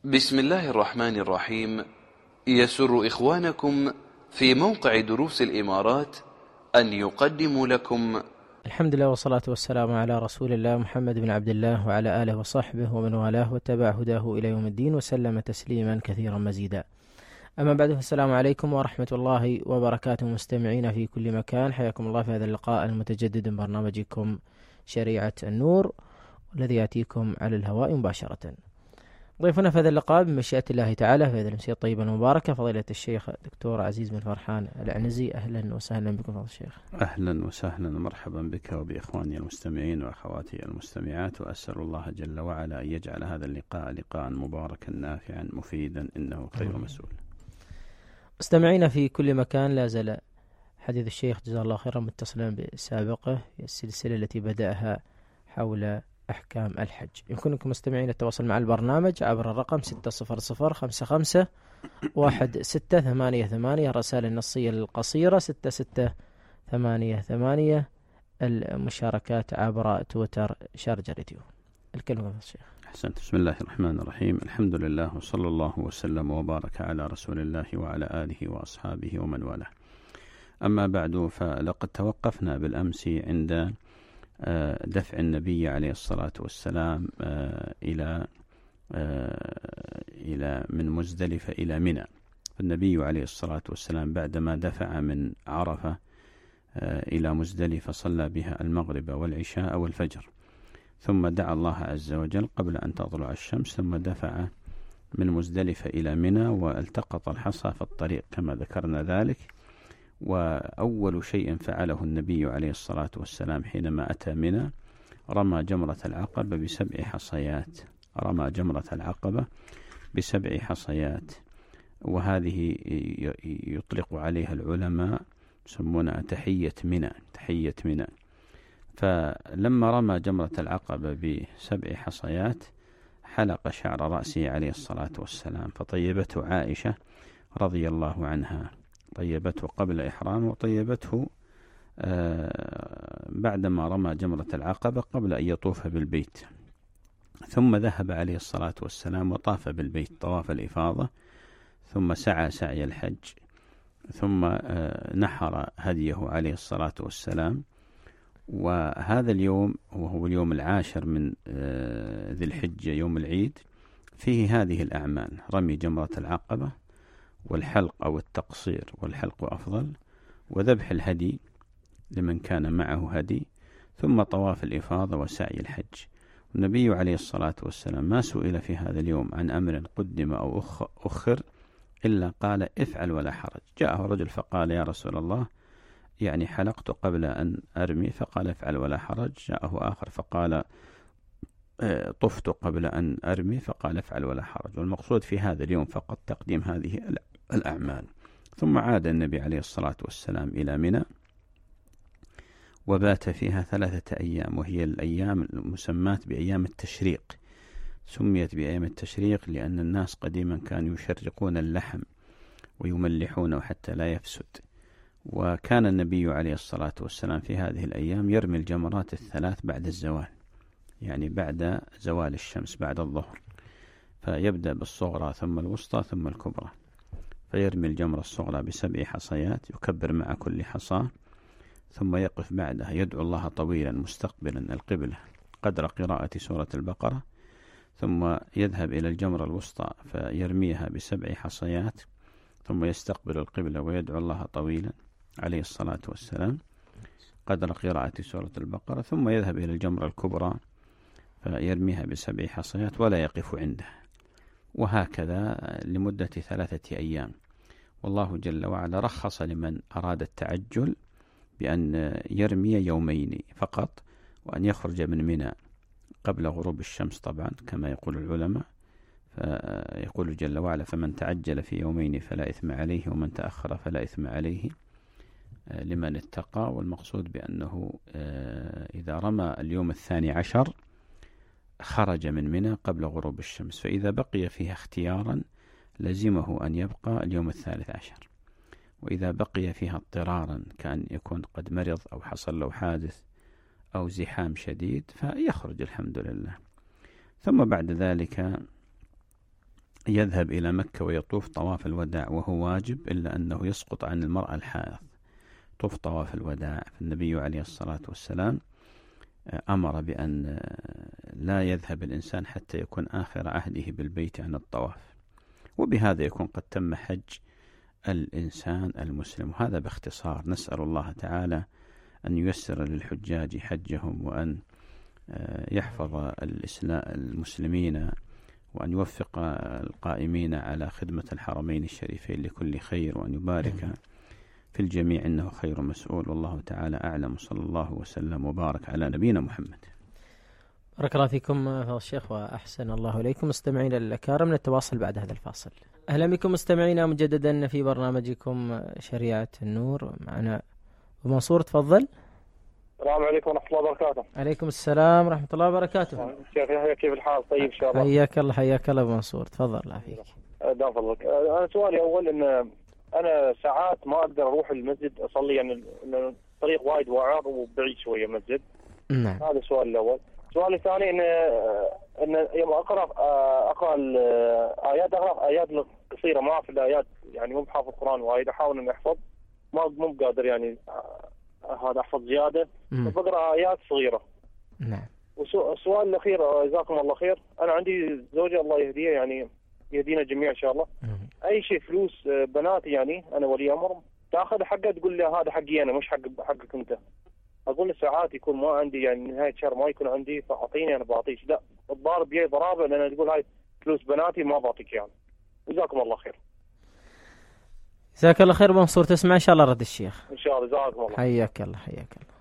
بسم الله الرحمن الرحيم. يسر إخوانكم في موقع دروس الإمارات أن يقدموا لكم الحمد لله والصلاة والسلام على رسول الله محمد بن عبد الله وعلى آله وصحبه ومن والاه واتبع هداه إلى يوم الدين وسلم تسليما كثيرا مزيدا. أما بعد، فالسلام عليكم ورحمة الله وبركاته مستمعين في كل مكان، حياكم الله في هذا اللقاء المتجدد من برنامجكم شريعة النور الذي يأتيكم على الهواء مباشرة. ضيفنا في هذا اللقاء بمشيئة الله تعالى في هذه الأمسية الطيبة المباركة فضيلة الشيخ دكتور عزيز بن فرحان العنزي. أهلا وسهلا بكم فضيلة الشيخ. أهلا وسهلا ومرحبا بك وبإخواني المستمعين وأخواتي المستمعات، وأسأل الله جل وعلا أن يجعل هذا اللقاء لقاء مباركا نافعا مفيدا إنه خير مسؤول. مستمعين في كل مكان، لا زال حديث الشيخ جزاه الله خيرا متصلا بسابقه السلسلة التي بدأها حول أحكام الحج. يمكنكم مستمعين التواصل مع البرنامج عبر الرقم 600551688 الرسائل النصية القصيرة 6688 المشاركات عبر تويتر شارجة راديو. الكلمة الشيخ. أحسنت. بسم الله الرحمن الرحيم. الحمد لله وصلى الله وسلم وبارك على رسول الله وعلى آله وأصحابه ومن والاه. أما بعد، فلقد توقفنا بالأمس عند دفع النبي عليه الصلاة والسلام إلى من مزدلفة إلى منى. النبي عليه الصلاة والسلام بعدما دفع من عرفة إلى مزدلفة صلى بها المغرب والعشاء والفجر، ثم دعا الله عز وجل قبل أن تطلع الشمس، ثم دفع من مزدلفة إلى منى والتقط الحصى في الطريق كما ذكرنا ذلك. وأول شيء فعله النبي عليه الصلاة والسلام حينما أتى منى رمى جمرة العقبة ب7 حصيات. رمى جمرة العقبة ب7 حصيات، وهذه يطلق عليها العلماء يسمونها تحية منى. تحية منى. فلما رمى جمرة العقبة ب7 حصيات حلق شعر رأسه عليه الصلاة والسلام، فطيبته عائشة رضي الله عنها. طيبته قبل إحرام وطيبته بعدما رمى جمرة العقبة قبل أن يطوف بالبيت. ثم ذهب عليه الصلاة والسلام وطاف بالبيت طواف الإفاضة، ثم سعى سعي الحج، ثم نحر هديه عليه الصلاة والسلام. وهذا اليوم وهو اليوم 10 من ذي الحجة يوم العيد، فيه هذه الأعمال: رمي جمرة العقبة، والحلق أو التقصير، والحلق أفضل، وذبح الهدي لمن كان معه هدي، ثم طواف الإفاضة وسعي الحج. النبي عليه الصلاة والسلام ما سئل في هذا اليوم عن أمر قدم أو أخر إلا قال افعل ولا حرج. جاءه رجل فقال يا رسول الله، يعني حلقت قبل أن أرمي، فقال افعل ولا حرج. جاءه آخر فقال طفت قبل أن أرمي، فقال افعل ولا حرج. والمقصود في هذا اليوم فقط تقديم هذه الأعمال. ثم عاد النبي عليه الصلاة والسلام إلى منى وبات فيها 3 أيام، وهي الأيام المسماة بأيام التشريق. سميت بأيام التشريق لأن الناس قديما كانوا يشرقون اللحم ويملحونه حتى لا يفسد. وكان النبي عليه الصلاة والسلام في هذه الأيام يرمي الجمرات ال3 بعد الزوال، يعني بعد زوال الشمس بعد الظهر، فيبدأ بالصغرى ثم الوسطى ثم الكبرى. فيرمي الجمرة الصغرى ب7 حصيات، يكبر مع كل حصاة، ثم يقف بعدها يدعو الله طويلا مستقبلا القبلة قدر قراءة سورة البقرة، ثم يذهب إلى الجمرة الوسطى فيرميها ب7 حصيات، ثم يستقبل القبلة ويدعو الله طويلا عليه الصلاة والسلام قدر قراءة سورة البقرة، ثم يذهب إلى الجمرة الكبرى فيرميها ب7 حصيات ولا يقف عندها، وهكذا لمدة 3 أيام. والله جل وعلا رخص لمن أراد التعجل بأن يرمي يومين فقط، وأن يخرج من منى قبل غروب الشمس طبعا كما يقول العلماء. فيقول جل وعلا فمن تعجل في يومين فلا إثم عليه ومن تأخر فلا إثم عليه لمن اتقى. والمقصود بأنه إذا رمى اليوم 12 خرج من منى قبل غروب الشمس، فإذا بقي فيها اختيارا لزمه أن يبقى اليوم 13. وإذا بقي فيها اضطرارا كان يكون قد مرض أو حصل له حادث أو زحام شديد فيخرج الحمد لله. ثم بعد ذلك يذهب إلى مكة ويطوف طواف الوداع وهو واجب، إلا أنه يسقط عن المرأة الحائض طوف طواف الوداع. فالنبي عليه الصلاة والسلام أمر بأن لا يذهب الإنسان حتى يكون آخر عهده بالبيت عن الطواف، وبهذا يكون قد تم حج الإنسان المسلم. وهذا باختصار. نسأل الله تعالى أن ييسر للحجاج حجهم، وأن يحفظ المسلمين، وأن يوفق القائمين على خدمة الحرمين الشريفين لكل خير، وأن يبارك في الجميع، إنه خير مسؤول، والله تعالى أعلم. صلى الله وسلم وبارك على نبينا محمد. بارك الله فيكم فضيلة الشيخ وأحسن الله إليكم. مستمعينا الأكارم، نتواصل بعد هذا الفاصل. أهلا بكم مستمعينا مجددا في برنامجكم شريعة النور. معنا أبو منصور، تفضل. السلام عليكم ورحمة الله وبركاته. عليكم السلام ورحمة الله وبركاته. شيخ يحيى، كيف الحال؟ طيب إن شاء الله. حياك الله حياك الله أبو منصور، تفضل. الله فيك. دام فضلك. أنا سؤالي أول إن أنا ساعات ما أقدر أروح المسجد أصلي، يعني الطريق وايد وعر وبعيد شوية مسجد. نعم. هذا السؤال الأول. السؤال الثاني إن يوم أقرأ الآيات، أقرأ آيات قصيرة، ما في الآيات يعني مو بحافظ القرآن وايد، أحاول إني أحفظ، مو بقادر يعني هذا أحفظ زيادة، بقرأ آيات صغيرة. نعم. والسؤال الأخير، جزاكم الله خير، أنا عندي زوجة الله يهديها، يعني يهدينا جميعا إن شاء الله. أي شيء فلوس بناتي، يعني أنا ولي أمر، تأخذ حقها تقول لي هذا حقي أنا مش حقك أنت. أقول له ساعات يكون ما عندي، يعني نهاية شهر ما يكون عندي، فأعطيني أنا بعطيك. لا، الضارب بيي ضرابة، لأن تقول هاي فلوس بناتي ما بعطيك يعني. جزاكم الله خير. جزاك الله خير أبو منصور. تسمع إن شاء الله رد الشيخ إن شاء الله. جزاكم الله. حياك الله حياك الله.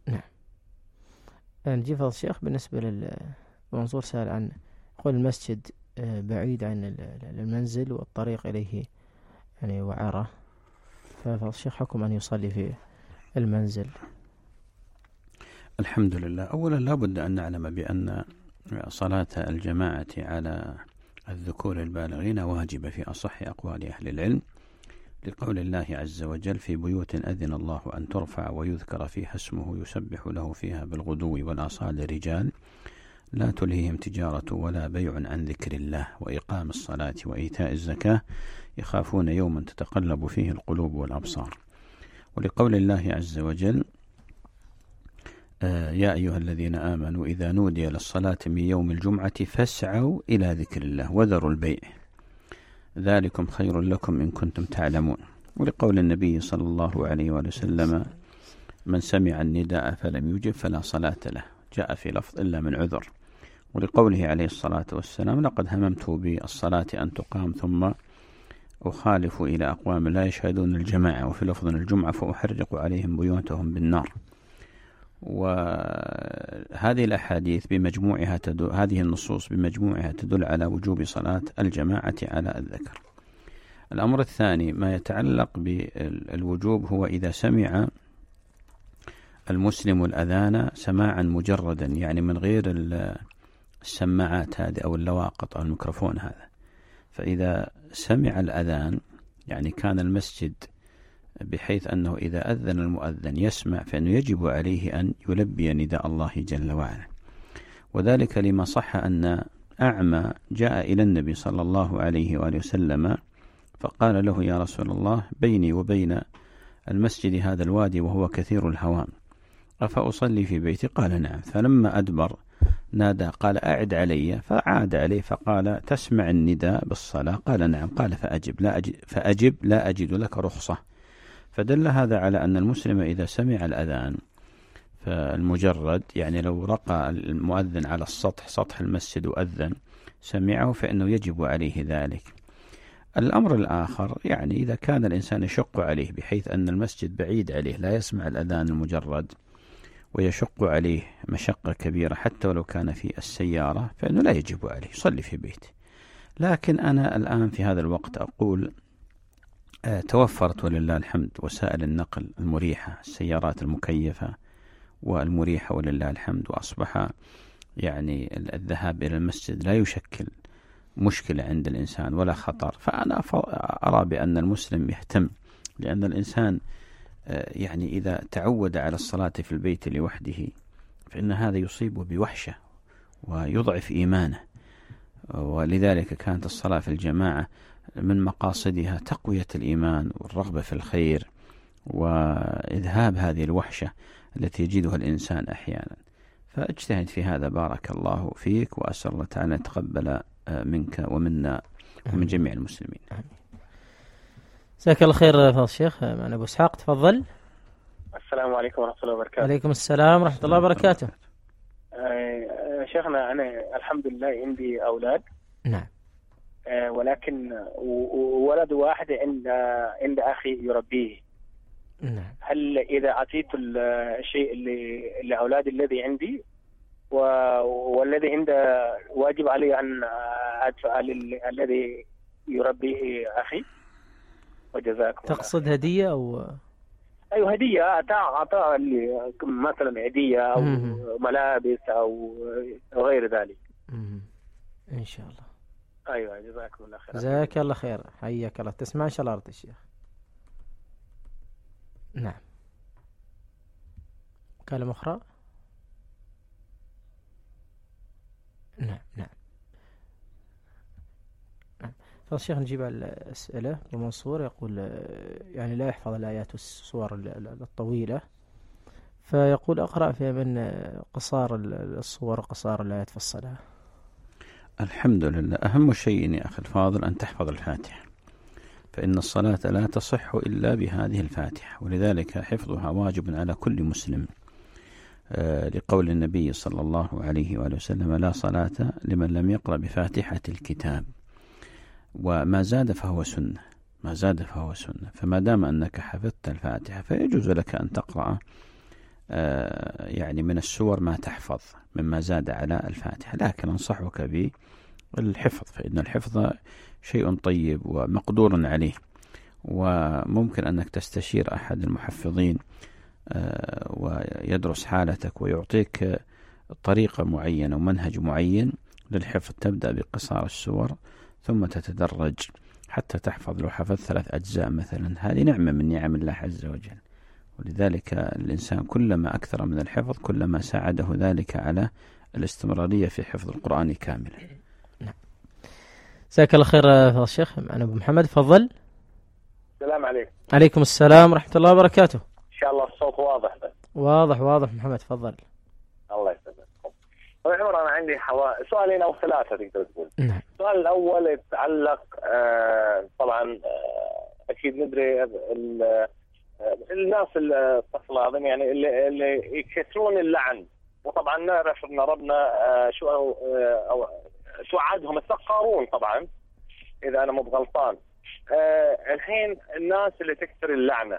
نعم. نجي فضل الشيخ بالنسبة للمنصور، سأل عن قول المسجد بعيد عن المنزل والطريق إليه يعني وعرة، ففضل الشيخ حكم أن يصلي في المنزل. الحمد لله. أولا لا بد أن نعلم بأن صلاة الجماعة على الذكور البالغين واجبة في أصح أقوال أهل العلم، لقول الله عز وجل: في بيوت أذن الله أن ترفع ويذكر فيها اسمه يسبح له فيها بالغدو والآصال رجال لا تلهيهم تجارة ولا بيع عن ذكر الله وإقام الصلاة وإيتاء الزكاة يخافون يوما تتقلب فيه القلوب والأبصار. ولقول الله عز وجل: يا أيها الذين آمنوا إذا نودي للصلاة من يوم الجمعة فاسعوا إلى ذكر الله وذروا البيع ذلكم خير لكم إن كنتم تعلمون. ولقول النبي صلى الله عليه وسلم: من سمع النداء فلم يجب فلا صلاة له، جاء في لفظ إلا من عذر. ولقوله عليه الصلاة والسلام: لقد هممت بالصلاة أن تقام ثم أخالف إلى أقوام لا يشهدون الجماعة، وفي لفظ الجمعة فأحرق عليهم بيوتهم بالنار. وهذه الأحاديث بمجموعها هذه النصوص بمجموعها تدل على وجوب صلاة الجماعة على الذكر. الأمر الثاني ما يتعلق بالوجوب هو إذا سمع المسلم الأذان سماعا مجردا، يعني من غير السماعات هذه أو اللواقط أو الميكروفون هذا. فإذا سمع الأذان يعني كان المسجد بحيث أنه إذا أذن المؤذن يسمع، فإنه يجب عليه أن يلبي نداء الله جل وعلا. وذلك لما صح أن أعمى جاء إلى النبي صلى الله عليه وآله وسلم فقال له: يا رسول الله، بيني وبين المسجد هذا الوادي وهو كثير الهوام، أفأصلي في بيتي؟ قال: نعم. فلما أدبر نادى قال: أعد علي، فعاد عليه فقال: تسمع النداء بالصلاة؟ قال: نعم. قال: فأجب لا أجد لك رخصة. فدل هذا على أن المسلم إذا سمع الأذان فالمجرد، يعني لو رقى المؤذن على السطح سطح المسجد وأذن سمعه فإنه يجب عليه ذلك. الأمر الآخر يعني إذا كان الإنسان يشق عليه بحيث أن المسجد بعيد عليه لا يسمع الأذان المجرد ويشق عليه مشقة كبيرة حتى ولو كان في السيارة، فإنه لا يجب عليه يصلي في بيته. لكن أنا الآن في هذا الوقت أقول توفرت ولله الحمد وسائل النقل المريحة، السيارات المكيفة والمريحة ولله الحمد، وأصبح يعني الذهاب إلى المسجد لا يشكل مشكلة عند الإنسان ولا خطر. فأنا أرى بأن المسلم يهتم، لأن الإنسان يعني إذا تعود على الصلاة في البيت لوحده فإن هذا يصيبه بوحشة ويضعف إيمانه. ولذلك كانت الصلاة في الجماعة من مقاصدها تقوية الإيمان والرغبة في الخير وإذهاب هذه الوحشة التي يجدها الإنسان أحيانا. فاجتهد في هذا بارك الله فيك، وأسأل الله تعالى أن يتقبل منك ومنا ومن جميع المسلمين. جزاك الله خير فضل الشيخ. معنا أبو إسحاق، تفضل. السلام عليكم ورحمة الله وبركاته. عليكم السلام ورحمة الله وبركاته. شيخنا أنا الحمد لله عندي أولاد. نعم. ولكن ولد واحد عند أخي يربيه. نعم. هل إذا أعطيت الشيء لأولادي الذي عندي والذي عنده واجب علي أن أدفع الذي يربيه أخي؟ وجزاكم الله. تقصد هدية أو؟ أيوة هدية، أعطاه مثلا هدية أو ملابس أو غير ذلك. إن شاء الله. أيوة جزاكم الله خير. جزاك الله خير، حياك الله. تسمع إن شاء الله أرض الشيخ. نعم. كلمة أخرى. نعم. فالشيخ نجيب على الأسئلة. ومنصور يقول يعني لا يحفظ الآيات والسور الطويلة، فيقول أقرأ في من قصار الصور وقصار الآيات في الصلاة. الحمد لله. أهم شيء يا أخي الفاضل أن تحفظ الفاتحة، فإن الصلاة لا تصح إلا بهذه الفاتحة، ولذلك حفظها واجب على كل مسلم، لقول النبي صلى الله عليه وآله وسلم: لا صلاة لمن لم يقرأ بفاتحة الكتاب. وما زاد فهو سنة، ما زاد فهو سنة. فما دام أنك حفظت الفاتحة فيجوز لك أن تقرأ يعني من السور ما تحفظ مما زاد على الفاتحة، لكن أنصحك بالحفظ، فإن الحفظ شيء طيب ومقدور عليه، وممكن أنك تستشير أحد المحفظين ويدرس حالتك ويعطيك طريقة معينة ومنهج معين للحفظ. تبدأ بقصار السور ثم تتدرج حتى تحفظ. لو حفظ 3 أجزاء مثلا، هذه نعمة من نعم الله عز وجل، ولذلك الإنسان كلما أكثر من الحفظ كلما ساعده ذلك على الاستمرارية في حفظ القرآن كاملا. نعم. جزاك الله خير فضل الشيخ. معنا أبو محمد، تفضل. السلام عليكم. عليكم السلام ورحمة الله وبركاته. إن شاء الله الصوت واضح. واضح محمد، تفضل. الله يسلمك. طبعا عمر أنا عندي سؤالين أو 3 تقدر تقول. نعم. السؤال الأول يتعلق طبعا أكيد ندري الناس الطفلة يعني اللي يكثرون اللعن، وطبعا نعرف أن ربنا شو عادهم السقارون طبعا إذا أنا مو بغلطان. الحين الناس اللي تكثر اللعنة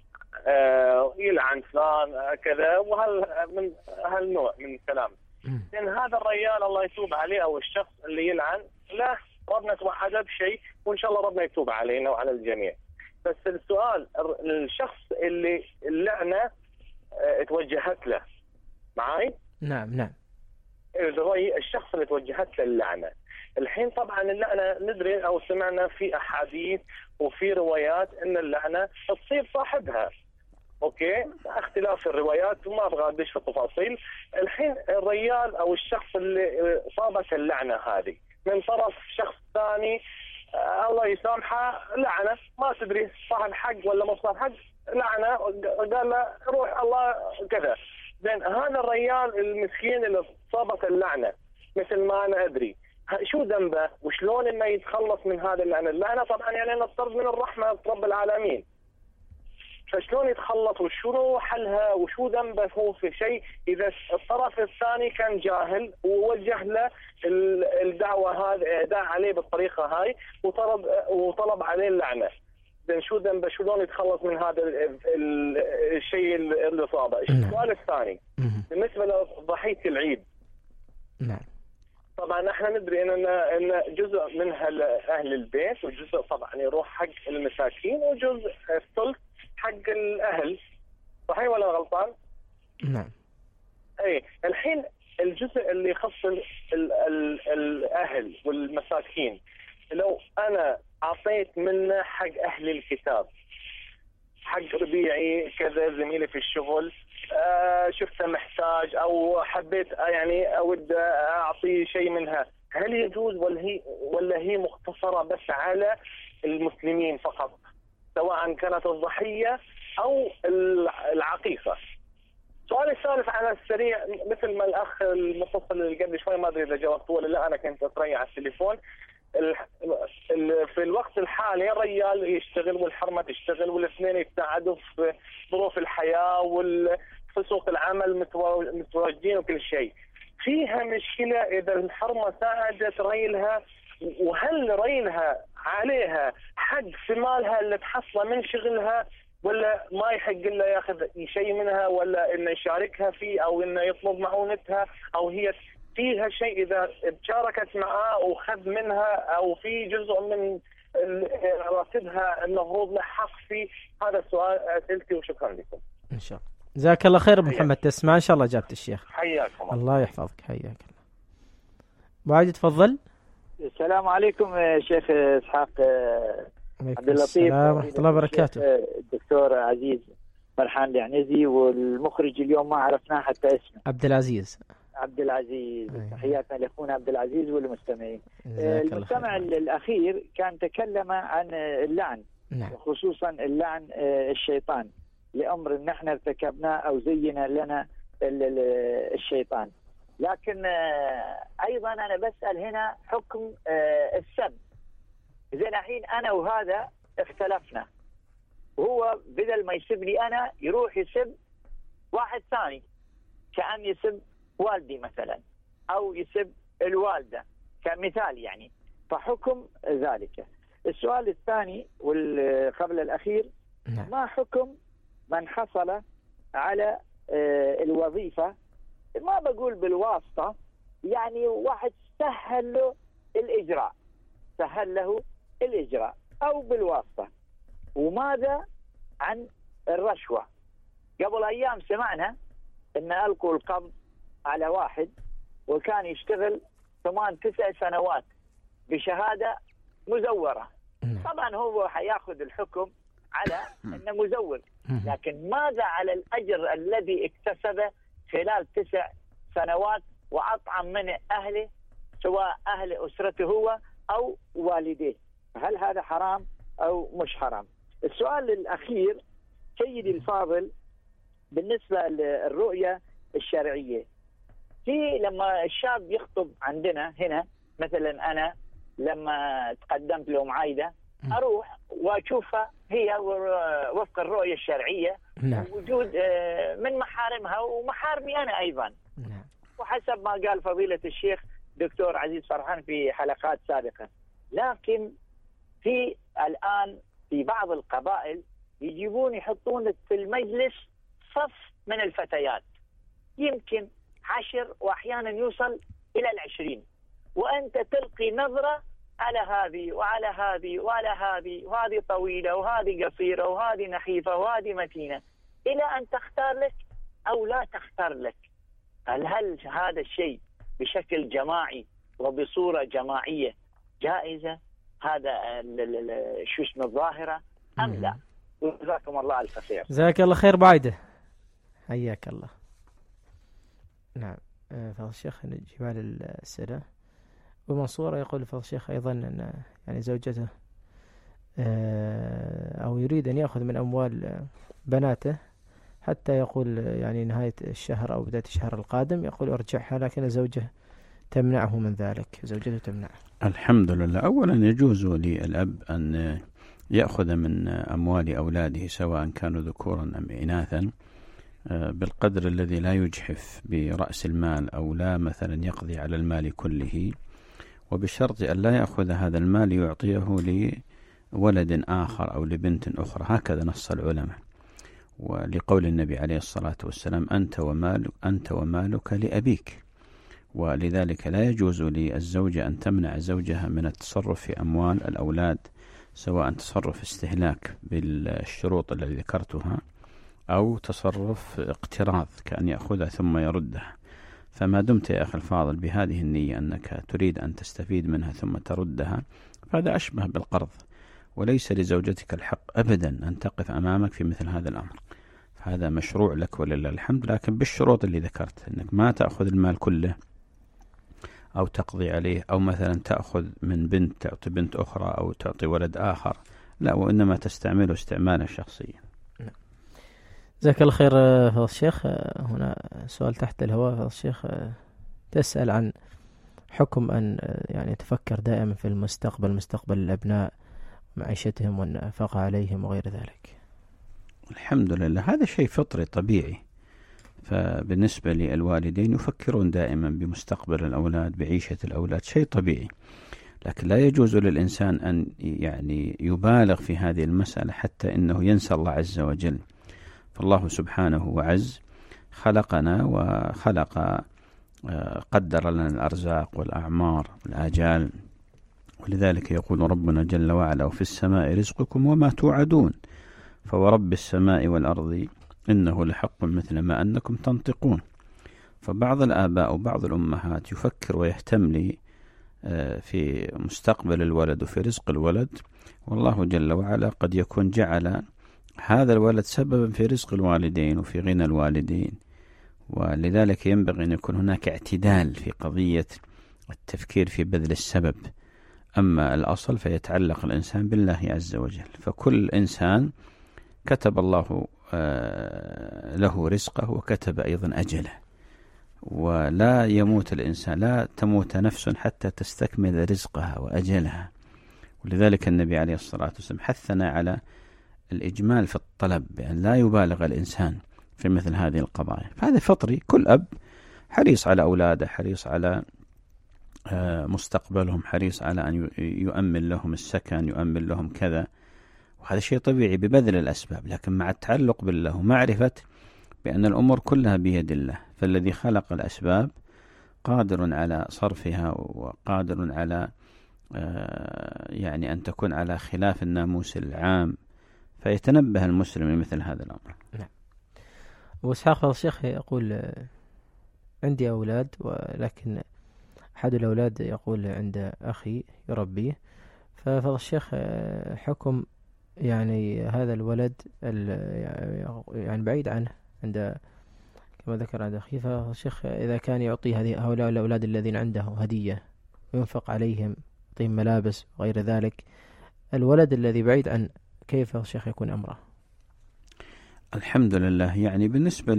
يلعن فلان كذا، من هالنوع من الكلام، لأن هذا الرجال الله يتوب عليه أو الشخص اللي يلعن له ربنا توعده بشيء، وإن شاء الله ربنا يتوب علينا وعلى الجميع. بس السؤال، الشخص اللي اللعنة توجهت له معاي؟ نعم. الشخص اللي توجهت له اللعنة الحين، طبعا اللعنة ندري أو سمعنا في أحاديث وفي روايات أن اللعنة تصيب صاحبها. اوكي، اختلاف الروايات وما ابغى ادش في التفاصيل. الحين الرجال او الشخص اللي صابت اللعنه هذه من طرف شخص ثاني، الله يسامحه، لعنه ما تدري صاحب حق ولا مو صاحب حق، لعنه قال له روح الله كذا. زين، هذا الرجال المسكين اللي صابت اللعنه مثل ما انا ادري شو ذنبه وشلون انه يتخلص من هذا اللعنه؟ اللعنه طبعا يعني نفترض من الرحمه رب العالمين، فشلون يتخلص وشنو حلها وشو ذنبه هو في شيء اذا الطرف الثاني كان جاهل ووجه له الدعوه هذه، دعا عليه بالطريقه هاي وطلب عليه اللعنه؟ زين شو ذنبه؟ شلون يتخلص من هذا الشيء اللي صابه؟ السؤال الثاني بالنسبه لضحيه العيد. نعم. طبعا احنا ندري ان جزء منها اهل البيت وجزء طبعا يروح حق المساكين وجزء الثلث حق الاهل، صحيح ولا غلطان؟ نعم. اي، الحين الجزء اللي يخص الاهل والمساكين، لو انا اعطيت منه حق اهل الكتاب، حق ربيعي كذا زميلي في الشغل، شفته محتاج او حبيت يعني اود اعطيه شيء منها، هل يجوز ولا هي مختصرة بس على المسلمين فقط، سواء كانت الضحية أو العقيقة؟ السؤال الثالث على السريع، مثل ما الأخ المتصل اللي قبل شوي ما أدري إذا جاوبته ولا لا، أنا كنت أتريع على التليفون. في الوقت الحالي الرجال يشتغل والحرمة تشتغل والاثنين يتساعدوا في ظروف الحياة والسوق العمل متواجدين وكل شيء. فيها مشكلة إذا الحرمة ساعدت ريلها، وهل ريلها عليها حق في مالها اللي تحصله من شغلها، ولا ما يحق إلا ياخذ شيء منها، ولا إنه يشاركها فيه، أو إنه يطلب معونتها، أو هي فيها شيء إذا تشاركت معاه وخذ منها، أو في جزء من راتبها المفروض له حق فيه؟ هذا السؤال أسئلتي، وشكرا لكم. إن شاء الله. جزاك الله خير محمد، تسمع إن شاء الله إجابة الشيخ. حياكم الله يحفظك. حياك الله. بعد تفضل. السلام عليكم شيخ إسحاق عبد اللطيف. السلام ورحمة الله وبركاته. الدكتور عزيز فرحان العنزي، والمخرج اليوم ما عرفناه حتى اسمه، عبد العزيز. تحياتنا لأخونا عبد العزيز والمستمعين. المستمع الأخير كان تكلم عن اللعن، نعم. وخصوصا اللعن الشيطان لأمر نحن ارتكبناه أو زين لنا الشيطان. لكن أيضا أنا بسأل هنا حكم السب. زين الحين أنا وهذا اختلفنا، وهو بدل ما يسب لي أنا يروح يسب واحد ثاني، كأن يسب والدي مثلا أو يسب الوالدة كمثال يعني، فحكم ذلك. السؤال الثاني والقبل الأخير، ما حكم من حصل على الوظيفة، ما بقول بالواسطة، يعني واحد سهل له الإجراء أو بالواسطة. وماذا عن الرشوة؟ قبل أيام سمعنا أن ألقوا القبض على واحد وكان يشتغل 8-9 سنوات بشهادة مزورة. طبعا هو حياخذ الحكم على أنه مزور، لكن ماذا على الأجر الذي اكتسبه خلال 9 سنوات وأطعم من أهله، سواء أهل أسرته هو أو والديه؟ هل هذا حرام أو مش حرام؟ السؤال الأخير سيدي الفاضل، بالنسبة للرؤية الشرعية، في لما الشاب يخطب عندنا هنا مثلا، أنا لما تقدمت له معايدة أروح وأشوفها هي وفق الرؤية الشرعية، وجود من محارمها ومحارمي أنا أيضا، وحسب ما قال فضيلة الشيخ دكتور عزيز فرحان في حلقات سابقة. لكن في الآن في بعض القبائل يجيبون يحطون في المجلس صف من الفتيات، يمكن 10 وأحيانا يوصل إلى 20، وأنت تلقي نظرة على هذه وعلى هذه وعلى هذه، وهذه طويلة وهذه قصيرة وهذه نحيفة وهذه متينة، إلى أن تختار لك أو لا تختار لك. هل هذا الشيء بشكل جماعي وبصورة جماعية جائزة؟ هذا شو اسمه الظاهرة أم لا؟ جزاكم الله ألف خير. جزاك الله خير بعيدة، حياك الله. نعم فضل الشيخ نجيب على الأسئلة. ومنصورة يقول فضل الشيخ أيضا أن يعني زوجته أو يريد أن يأخذ من أموال بناته حتى يقول يعني نهاية الشهر أو بداية الشهر القادم، يقول أرجعها، لكن الزوجة تمنعه من ذلك، زوجته تمنعه. الحمد لله. أولا يجوز للأب أن يأخذ من أموال أولاده سواء كانوا ذكورا أم إناثا بالقدر الذي لا يجحف برأس المال أو لا مثلا يقضي على المال كله، وبشرط أن لا يأخذ هذا المال يعطيه لولد آخر أو لبنت أخرى، هكذا نص العلماء. ولقول النبي عليه الصلاة والسلام أنت ومالك لأبيك. ولذلك لا يجوز للزوجة أن تمنع زوجها من التصرف في أموال الأولاد، سواء تصرف استهلاك بالشروط التي ذكرتها أو تصرف اقتراض كأن يأخذها ثم يردها. فما دمت يا أخي الفاضل بهذه النية أنك تريد أن تستفيد منها ثم تردها، فهذا أشبه بالقرض، وليس لزوجتك الحق أبدا أن تقف أمامك في مثل هذا الأمر. هذا مشروع لك ولله الحمد، لكن بالشروط اللي ذكرت، أنك ما تأخذ المال كله أو تقضي عليه، أو مثلا تأخذ من بنت تعطي بنت أخرى أو تعطي ولد آخر، لا، وإنما تستعمله استعمالا شخصيا. جزاك الله خير فضل الشيخ. هنا سؤال تحت الهواء فضل الشيخ، تسأل عن حكم أن يعني تفكر دائما في المستقبل، مستقبل الأبناء، معيشتهم والنفقة عليهم وغير ذلك. الحمد لله، هذا شيء فطري طبيعي. فبالنسبة للوالدين يفكرون دائما بمستقبل الأولاد، بعيشة الأولاد، شيء طبيعي. لكن لا يجوز للإنسان أن يعني يبالغ في هذه المسألة حتى إنه ينسى الله عز وجل. فالله سبحانه وعز خلقنا وخلق قدر لنا الأرزاق والأعمار والآجال، ولذلك يقول ربنا جل وعلا: وفي السماء رزقكم وما توعدون فورب السماء والأرض إنه لحق مثل ما أنكم تنطقون. فبعض الآباء وبعض الأمهات يفكر ويهتم لي في مستقبل الولد وفي رزق الولد، والله جل وعلا قد يكون جعل هذا الولد سببا في رزق الوالدين وفي غنى الوالدين. ولذلك ينبغي أن يكون هناك اعتدال في قضية التفكير في بذل السبب. أما الأصل فيتعلق الإنسان بالله عز وجل. فكل إنسان كتب الله له رزقه وكتب أيضا أجله، ولا يموت الإنسان، لا تموت نفس حتى تستكمل رزقها وأجلها. ولذلك النبي عليه الصلاة والسلام حثنا على الإجمال في الطلب، بأن لا يبالغ الإنسان في مثل هذه القضايا. فهذا فطري، كل أب حريص على أولاده، حريص على مستقبلهم، حريص على أن يؤمن لهم السكن، يؤمن لهم كذا، وهذا شيء طبيعي ببذل الأسباب، لكن مع التعلق بالله ومعرفة بأن الأمور كلها بيد الله. فالذي خلق الأسباب قادر على صرفها، وقادر على يعني أن تكون على خلاف الناموس العام، فيتنبه المسلم لمثل هذا الأمر. نعم. وإسحاق فضل الشيخ يقول: عندي أولاد، ولكن أحد الأولاد يقول عند أخي يربيه، ففضل الشيخ حكم يعني هذا الولد يعني بعيد عنه، عند كما ذكر عند أخي، ففضل الشيخ إذا كان يعطي هؤلاء الأولاد الذين عنده هدية وينفق عليهم، يعطيهم ملابس وغير ذلك، الولد الذي بعيد عن، كيف الشيخ يكون أمره؟ الحمد لله. يعني بالنسبة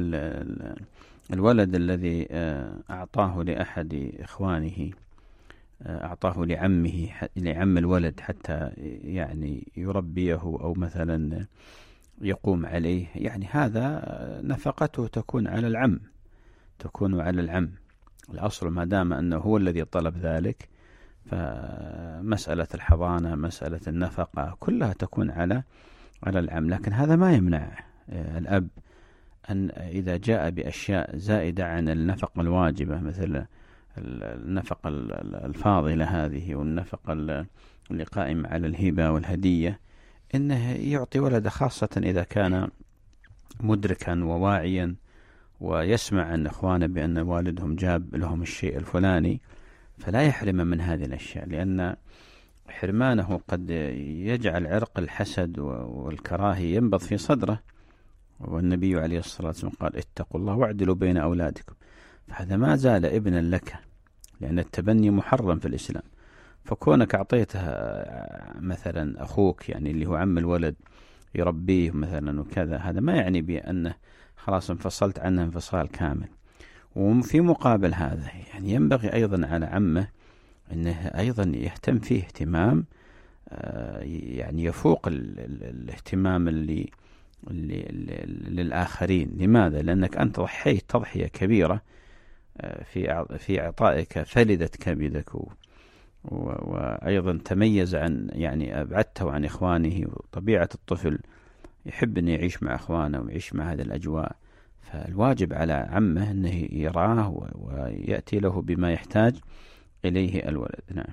للولد الذي أعطاه لأحد إخوانه، أعطاه لعم الولد حتى يعني يربيه أو مثلا يقوم عليه، يعني هذا نفقته تكون على العم، تكون على العم. الأصل ما دام أنه هو الذي طلب ذلك، فمسألة الحضانة، مسألة النفقة، كلها تكون على العم. لكن هذا ما يمنع الأب أن إذا جاء بأشياء زائدة عن النفقة الواجبة، مثل النفقة الفاضلة هذه والنفقة اللي قائمة على الهبة والهدية، إنه يعطي ولده، خاصة إذا كان مدركا وواعيا ويسمع عن إخوانه بأن والدهم جاب لهم الشيء الفلاني، فلا يحرم من هذه الأشياء، لأن حرمانه قد يجعل عرق الحسد والكراهية ينبض في صدره. والنبي عليه الصلاة والسلام قال: اتقوا الله واعدلوا بين أولادكم. فهذا ما زال ابنا لك، لأن التبني محرم في الإسلام. فكونك أعطيتها مثلا أخوك، يعني اللي هو عم الولد، يربيه مثلا وكذا، هذا ما يعني بأنه خلاص انفصلت عنه انفصال كامل. وفي مقابل هذا يعني ينبغي أيضا على عمه أنه أيضا يهتم فيه اهتمام يعني يفوق الاهتمام اللي للآخرين. لماذا؟ لأنك أنت ضحيت تضحية كبيرة في إعطائك فلذت كبدك، وأيضا تميز عن، يعني أبعدته عن إخوانه. وطبيعة الطفل يحب أن يعيش مع إخوانه ويعيش مع هذه الأجواء، فالواجب على عمه أنه يرعاه ويأتي له بما يحتاج إليه الولد. نعم.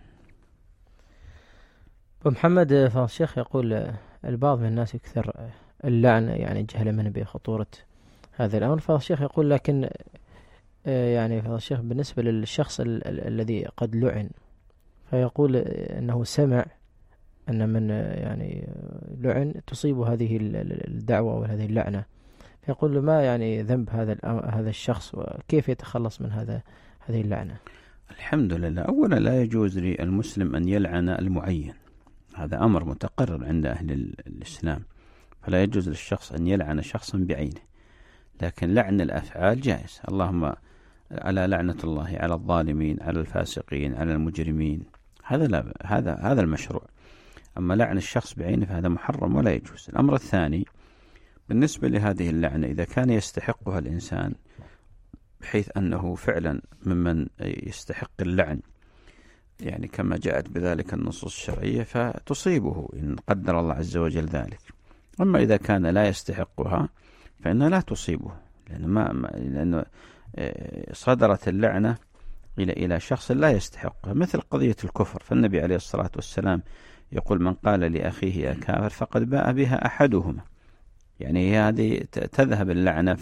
ومحمد فضل الشيخ يقول: البعض من الناس يكثر اللعن، يعني جهل منه بخطورة هذا الأمر. فضل الشيخ يقول: لكن يعني فضل الشيخ بالنسبة للشخص الذي قد لعن، فيقول أنه سمع أن من يعني لعن تصيب هذه الدعوة وهذه اللعنة، فيقول: ما يعني ذنب هذا الشخص، وكيف يتخلص من هذه اللعنة؟ الحمد لله. أولا لا يجوز للمسلم أن يلعن المعين، هذا أمر متقرر عند أهل الإسلام، فلا يجوز للشخص أن يلعن شخصا بعينه، لكن لعن الأفعال جائز. اللهم على لعنة الله على الظالمين، على الفاسقين، على المجرمين، هذا لا، هذا المشروع. أما لعن الشخص بعينه فهذا محرم ولا يجوز. الأمر الثاني بالنسبة لهذه اللعنة، إذا كان يستحقها الإنسان بحيث أنه فعلا ممن يستحق اللعن، يعني كما جاءت بذلك النصوص الشرعية، فتصيبه إن قدر الله عز وجل ذلك. أما إذا كان لا يستحقها فإنها لا تصيبه، لأنه صدرت اللعنة إلى شخص لا يستحقها، مثل قضية الكفر. فالنبي عليه الصلاة والسلام يقول: من قال لأخيه يا كافر فقد باء بها أحدهما، يعني هذه تذهب اللعنة.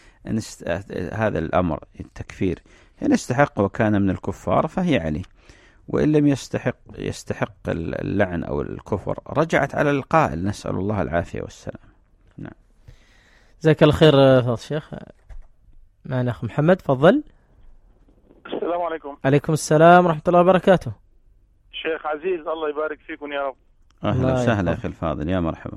هذا الأمر التكفير إن استحق وكان من الكفار فهي عليه، وإن لم يستحق اللعن أو الكفر رجعت على القائل، نسأل الله العافية والسلام. نعم. جزاك الله خير فضل الشيخ. معنا أخ محمد، تفضل. السلام عليكم. عليكم السلام ورحمة الله وبركاته. شيخ عزيز، الله يبارك فيكم يا رب. أهلا وسهلا أخي الفاضل، يا مرحبا.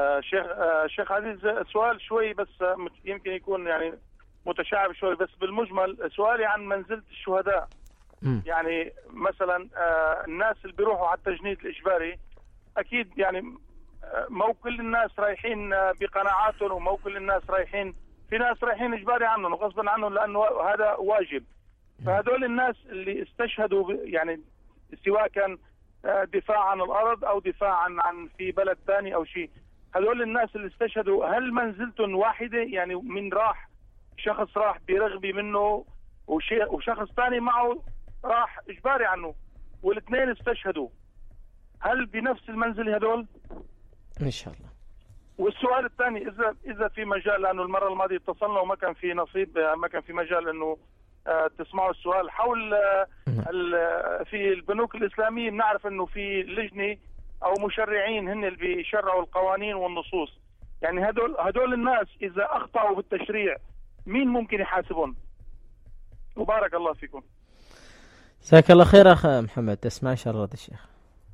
شيخ عزيز، سؤال شوي بس يمكن يكون يعني متشعب شوي، بس بالمجمل سؤالي عن منزلة الشهداء. يعني مثلا الناس اللي بيروحوا على التجنيد الإجباري، أكيد يعني مو كل الناس رايحين بقناعاتهم، ومو كل الناس رايحين، في ناس رايحين إجباري عنهم وغصبا عنهم لأنه هذا واجب. فهذول الناس اللي استشهدوا يعني سواء كان دفاع عن الأرض أو دفاع عن في بلد ثاني أو شيء، هذول الناس اللي استشهدوا هل منزلتهم واحدة؟ يعني من راح شخص راح برغبة منه وشخص ثاني معه راح إجباري عنه والاثنين استشهدوا، هل بنفس المنزل هذول؟ إن شاء الله. والسؤال الثاني، إذا في مجال، لأنه المرة الماضية اتصلنا وما كان في نصيب، ما كان في مجال إنه تسمعوا السؤال حول في البنوك الإسلامية. بنعرف إنه في لجنة أو مشرعين هن اللي بيشرعوا القوانين والنصوص، يعني هدول الناس إذا أخطأوا بالتشريع مين ممكن يحاسبهم؟ وبارك الله فيكم. جزاك الله خير أخ محمد. تسمع شرط الشيخ.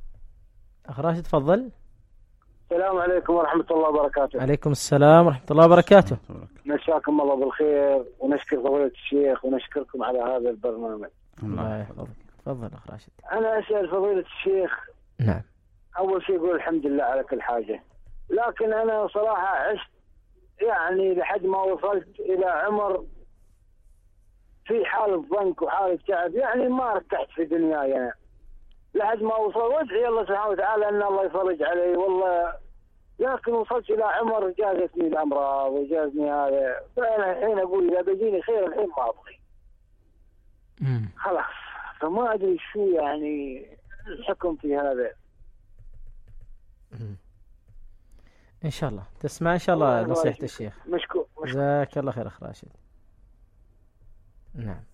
أخ راشد، تفضل. السلام عليكم ورحمة الله وبركاته. عليكم السلام ورحمة الله وبركاته. مساكم الله بالخير، ونشكر فضيلة الشيخ ونشكركم على هذا البرنامج. الله يحفظك. تفضل أخ راشد. أنا أسأل فضيلة الشيخ. نعم. أول شيء يقول الحمد لله على كل حاجة، لكن أنا صراحة عشت يعني لحد ما وصلت إلى عمر في حالة ضنك وحالة تعب، يعني ما ارتحت في دنياي أنا لحد ما وصل، وادعي الله سبحانه وتعالى أن الله يفرج علي والله، لكن وصلت إلى عمر جازتني الأمراض وجازني هذا، فأنا الحين أقول إذا بيجيني خير الحين ما أبغي خلاص. فما أدري شو يعني الحكم في هذا. إن شاء الله تسمع إن شاء الله نصيحة الشيخ. مشكور. جزاك الله خير أخ راشد. نعم.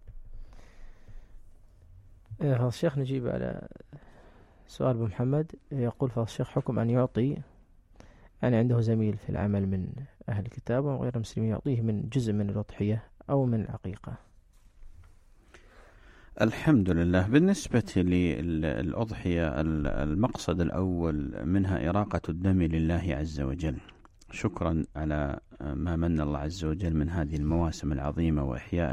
فضل الشيخ نجيب على سؤال أبو محمد. يقول فضل الشيخ: حكم أن يعطي، يعني عنده زميل في العمل من أهل الكتاب وغير المسلمين، يعطيه من جزء من الأضحية أو من العقيقة. الحمد لله. بالنسبة للأضحية، المقصد الأول منها إراقة الدم لله عز وجل، شكرا على ما من الله عز وجل من هذه المواسم العظيمة، وإحياء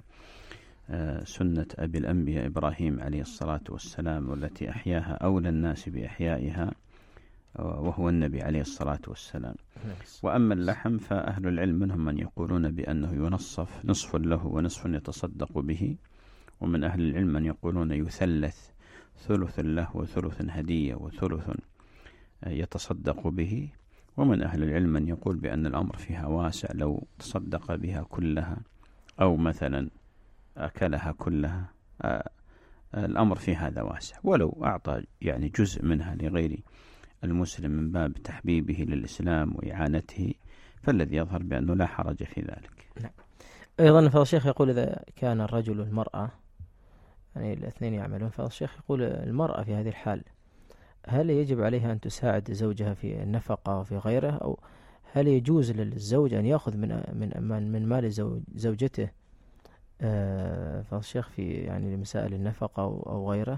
لسنة أبي الأنبياء إبراهيم عليه الصلاة والسلام، والتي أحياها أولى الناس بإحيائها وهو النبي عليه الصلاة والسلام. وأما اللحم فأهل العلم منهم من يقولون بأنه ينصف، نصف له ونصف يتصدق به، ومن أهل العلم من يقولون يثلث، ثلث له وثلث هدية وثلث يتصدق به، ومن أهل العلم من يقول بأن الأمر فيها واسع، لو تصدق بها كلها أو مثلا أكلها كلها الأمر في هذا واسع، ولو أعطى يعني جزء منها لغير المسلم من باب تحبيبه للإسلام وإعانته، فالذي يظهر بأنه لا حرج في ذلك. نعم. أيضا فضل الشيخ يقول إذا كان الرجل والمرأة يعني الاثنين يعملون، فضل الشيخ يقول المرأة في هذه الحال هل يجب عليها أن تساعد زوجها في النفقة وفي غيره، أو هل يجوز للزوج أن يأخذ من مال زوجته فالشيخ في يعني مسائل النفقة أو غيره.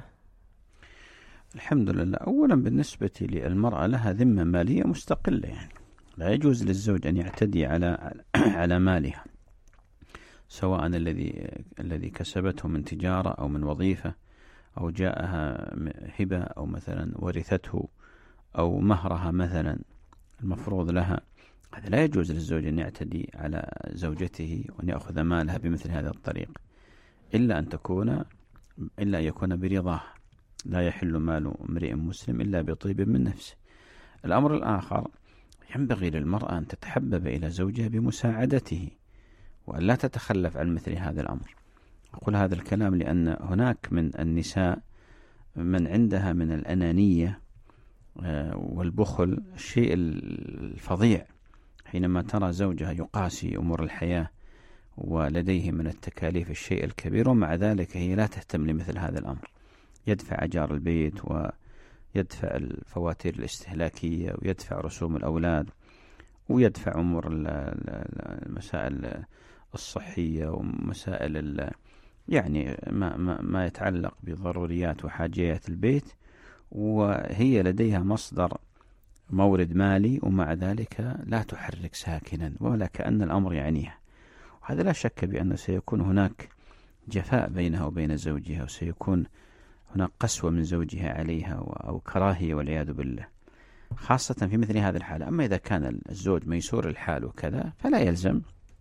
الحمد لله. أولا بالنسبة للمرأة لها ذمة مالية مستقلة، يعني لا يجوز للزوج أن يعتدي على مالها، سواء الذي كسبته من تجارة أو من وظيفة أو جاءها هبة أو مثلا ورثته أو مهرها مثلا المفروض لها. هذا لا يجوز للزوج أن يعتدي على زوجته وأن يأخذ مالها بمثل هذا الطريق، إلا أن يكون برضاه. لا يحل مال امرئ مسلم إلا بطيب من نفسه. الأمر الآخر، ينبغي للمرأة أن تتحبب إلى زوجها بمساعدته وأن لا تتخلف عن مثل هذا الأمر. أقول هذا الكلام لأن هناك من النساء من عندها من الأنانية والبخل الشيء الفظيع، حينما ترى زوجها يقاسي أمور الحياة ولديه من التكاليف الشيء الكبير، ومع ذلك هي لا تهتم لمثل هذا الأمر. يدفع أجار البيت ويدفع الفواتير الاستهلاكية ويدفع رسوم الأولاد ويدفع أمور المسائل الصحية ومسائل يعني ما يتعلق بضروريات وحاجيات البيت، وهي لديها مورد مالي، ومع ذلك لا تحرك ساكنا ولا كأن الأمر يعنيها. وهذا لا شك بأنه سيكون هناك جفاء بينها وبين زوجها، وسيكون هناك قسوة من زوجها عليها أو كراهية والعياذ بالله، خاصة في مثل هذه الحالة. أما إذا كان الزوج ميسور الحال وكذا فلا يلزم.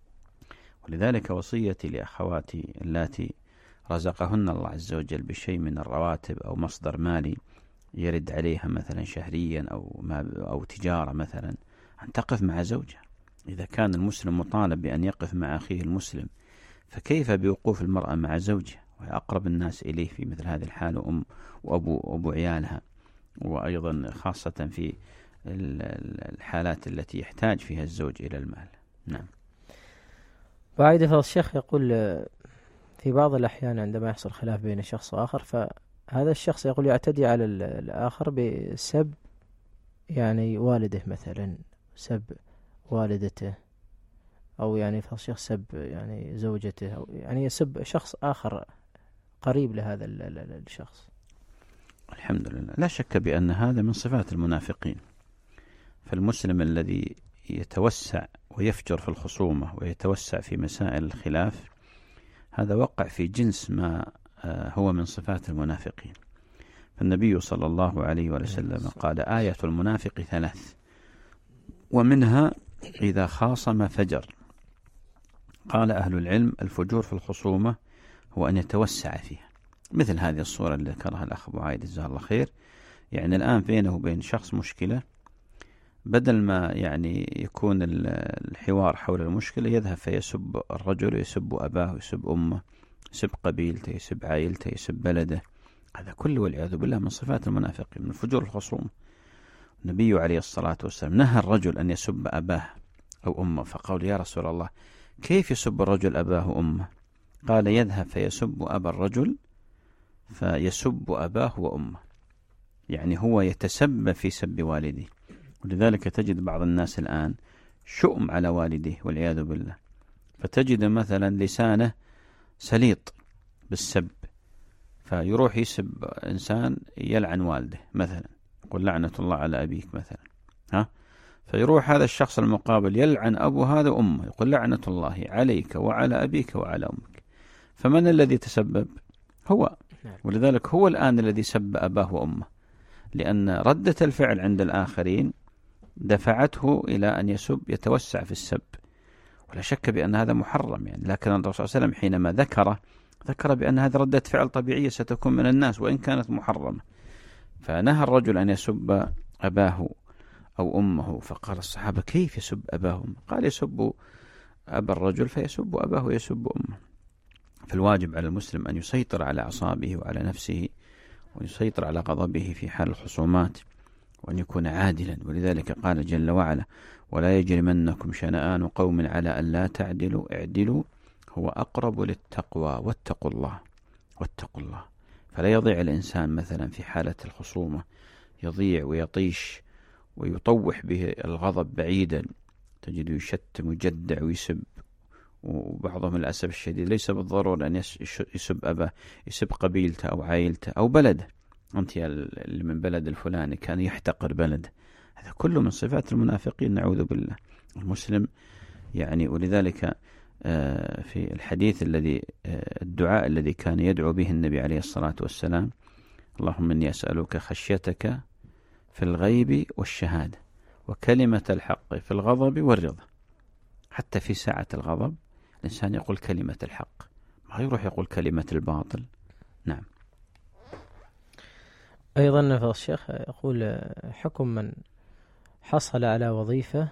ولذلك وصيتي لأخواتي اللاتي رزقهن الله عز وجل بشيء من الرواتب أو مصدر مالي يرد عليها مثلا شهريا أو تجارة مثلا، أن تقف مع زوجها. إذا كان المسلم مطالب بأن يقف مع أخيه المسلم، فكيف بوقوف المرأة مع زوجها وهي أقرب الناس إليه في مثل هذه الحالة، وأبو عيالها، وأيضا خاصة في الحالات التي يحتاج فيها الزوج إلى المال. نعم. بعد فالشيخ يقول في بعض الأحيان عندما يحصل خلاف بين شخص وآخر، فهذا الشخص يقول يعتدي على الآخر بسب يعني والده مثلا، سب والدته، أو يعني فالشيخ سب يعني زوجته، أو يعني يسب شخص آخر قريب لهذا الشخص. الحمد لله. لا شك بأن هذا من صفات المنافقين. فالمسلم الذي يتوسع ويفجر في الخصومة ويتوسع في مسائل الخلاف، هذا وقع في جنس ما هو من صفات المنافقين. فالنبي صلى الله عليه وسلم قال: آية المنافق 3، ومنها إذا خاصم فجر. قال أهل العلم: الفجور في الخصومة هو أن يتوسع فيها، مثل هذه الصورة اللي ذكرها الأخ أبو عايد جزاه الله خير. يعني الآن بينه وبين شخص مشكلة، بدل ما يعني يكون الحوار حول المشكلة، يذهب فيسب الرجل ويسب أباه ويسب أمه، يسب قبيلته، يسب عائلته، يسب بلده. هذا كله والعياذ بالله من صفات المنافقين، من فجور الخصوم. النبي عليه الصلاة والسلام نهى الرجل أن يسب أباه أو أمه، فقال: يا رسول الله، كيف يسب الرجل أباه وأمه؟ قال: يذهب فيسب أبا الرجل فيسب أباه وأمه، يعني هو يتسبب في سب والده. ولذلك تجد بعض الناس الآن شؤم على والده والعياذ بالله، فتجد مثلا لسانه سليط بالسب، فيروح يسب إنسان يلعن والده مثلا، يقول: لعنة الله على أبيك مثلا، فيروح هذا الشخص المقابل يلعن أبو هذا أمه، يقول: لعنة الله عليك وعلى أبيك وعلى أمك. فمن الذي تسبب؟ هو. ولذلك هو الآن الذي سب أباه وأمه، لأن ردة الفعل عند الآخرين دفعته إلى أن يتوسع في السب. ولا شك بأن هذا محرم يعني، لكن الرسول صلى الله عليه وسلم حينما ذكر بأن هذه ردة فعل طبيعية ستكون من الناس وإن كانت محرمة، فنهى الرجل أن يسب أباه أو أمه. فقال الصحابة: كيف يسب أباهم؟ قال: يسب أبا الرجل فيسب أباه ويسب أمه. فالواجب على المسلم أن يسيطر على أعصابه وعلى نفسه، ويسيطر على غضبه في حال الخصومات، وأن يكون عادلا. ولذلك قال جل وعلا: ولا يجرمنكم شنآن قوم على أن لا تعدلوا اعدلوا هو أقرب للتقوى واتقوا الله. فلا يضيع الإنسان مثلا في حالة الخصومة، يضيع ويطيش ويطوح به الغضب بعيدا، تجد يشتم ويجدع ويسب وبعضهم للأسف الشديد ليس بالضرورة أن يسب أباه، يسب قبيلته أو عائلته أو بلده. أنت اللي من بلد الفلاني كان يحتقر بلده، هذا كله من صفات المنافقين، نعوذ بالله. المسلم يعني، ولذلك في الحديث الذي الدعاء الذي كان يدعو به النبي عليه الصلاة والسلام: اللهم إني أسألك خشيتك في الغيب والشهادة وكلمة الحق في الغضب والرضا. حتى في ساعة الغضب الإنسان يقول كلمة الحق، ما يروح يقول كلمة الباطل. نعم. أيضا فضل الشيخ يقول: حكم من حصل على وظيفة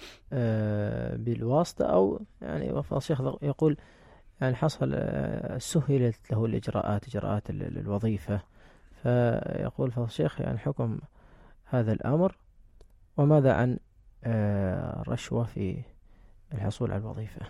بالواسطة، أو يعني فضل الشيخ يقول يعني حصل سهلت له إجراءات الوظيفة، فيقول فضل الشيخ يعني حكم هذا الأمر، وماذا عن الرشوة في الحصول على الوظيفة؟